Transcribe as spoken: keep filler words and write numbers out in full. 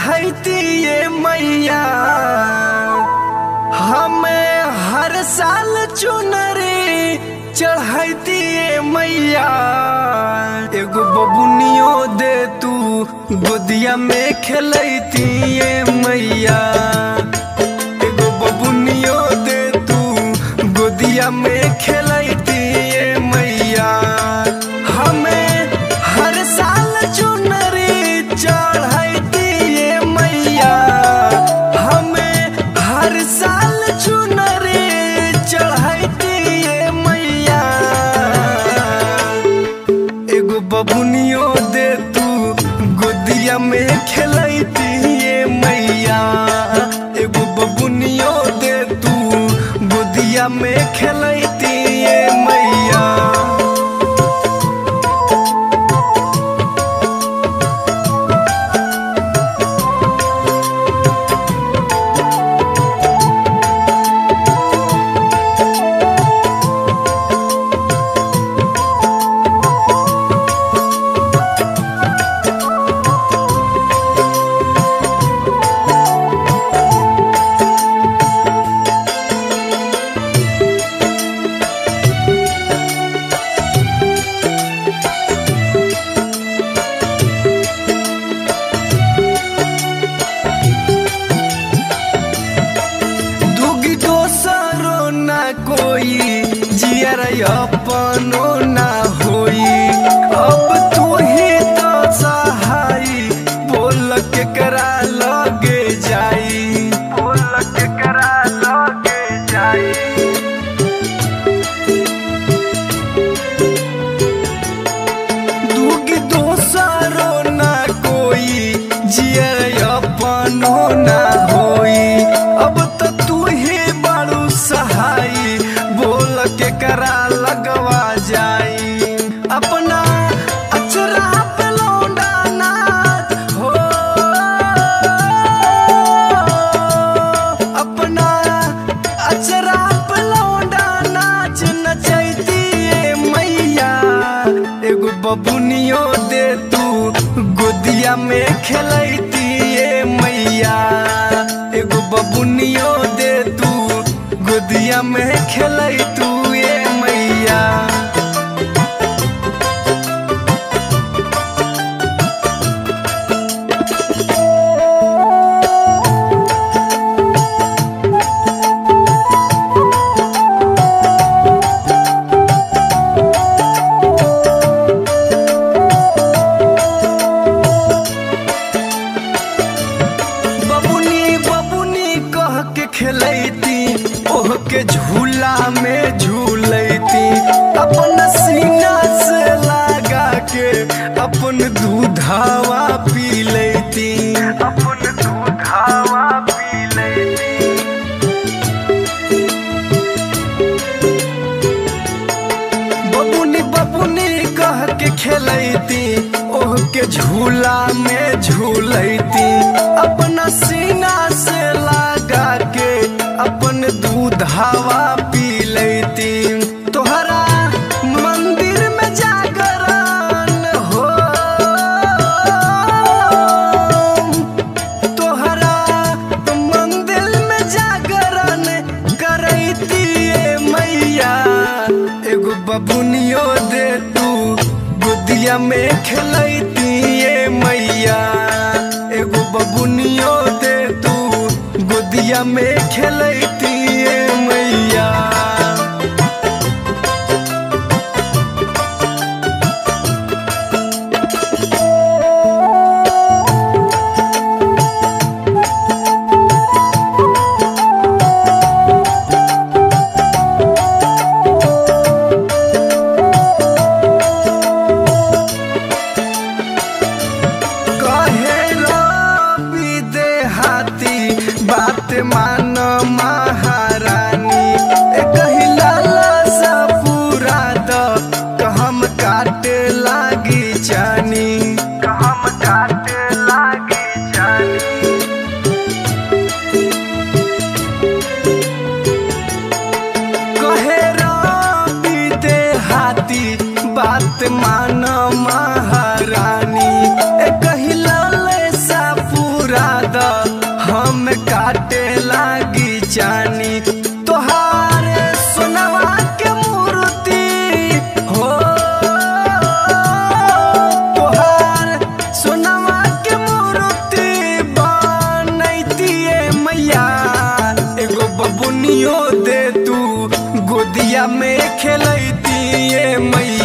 चढ़ती ये मैया हमें हर साल चुनरी चढ़ती ये मैया। एगो बबुनियो दे तू गोदिया में खेलती ये मैया। एगो बबुनियो दे तू गोदिया में खेलती ये मैया। हमें हर साल चुनरी चढ़ती ये मैया। हमें हर साल चुनरी चढ़ती ये मैया। एगो बबुनियो दे तू गोदिया में खेलती ये मैया। एगो बबुनियो दे तू गोदिया में खेलती ये मैया। कोई जियर अपनो ना होई। अब तू ही तो सहाई बोल के करा लगे जाई। बोल के करा लगे जाई। दूगी दोसरो ना कोई जियर अपनो ना होई। अब तो तू ही बड़ू सहाई बोल के करा लगवा जाई। अपना अचरा पे लौंडा नाच हो। अपना अचरा पे लौंडा नाच नचैती ये मैया। एगो बबुनियो दे तू गोदिया में खेलती ये मैया। एगो बबुनियो दे तू गोदिया में खेलई तू ये मैया। बबुनी बबुनी कह के खेलती ओह के झूला में झूलती। अपन सीना से लगा के अपन दूधावा पी लेती। अपन दूधावा पी लेती। बबुनी बबुनी कह के खेलती ओह के झूला में झूलती। अपना सीना से लगा के अपन दूध हवा पी लेती। तोहरा मंदिर में जागरण हो। तोहरा मंदिर में जागरण करती ये मैया। एगो बबुनियो दे तू गोदिया में खेलती ये मैया। एगो बबुनियो दे तू गोदिया में खेलती ये मैया। बात मान महारानी कहला सा पूरा द हम काटे लागी जानी। हम काटे लागी जानी। कहे रवि दे हाथी बात मान महारानी कहला सा पूरा हम काटे लागी जानी तोहार सोनवा के मूर्ति हो तोहार सोनवा के मूर्ति बनैतिए मैया एगो बबुनियो दे तू गोदिया में खेलैतिए मैया।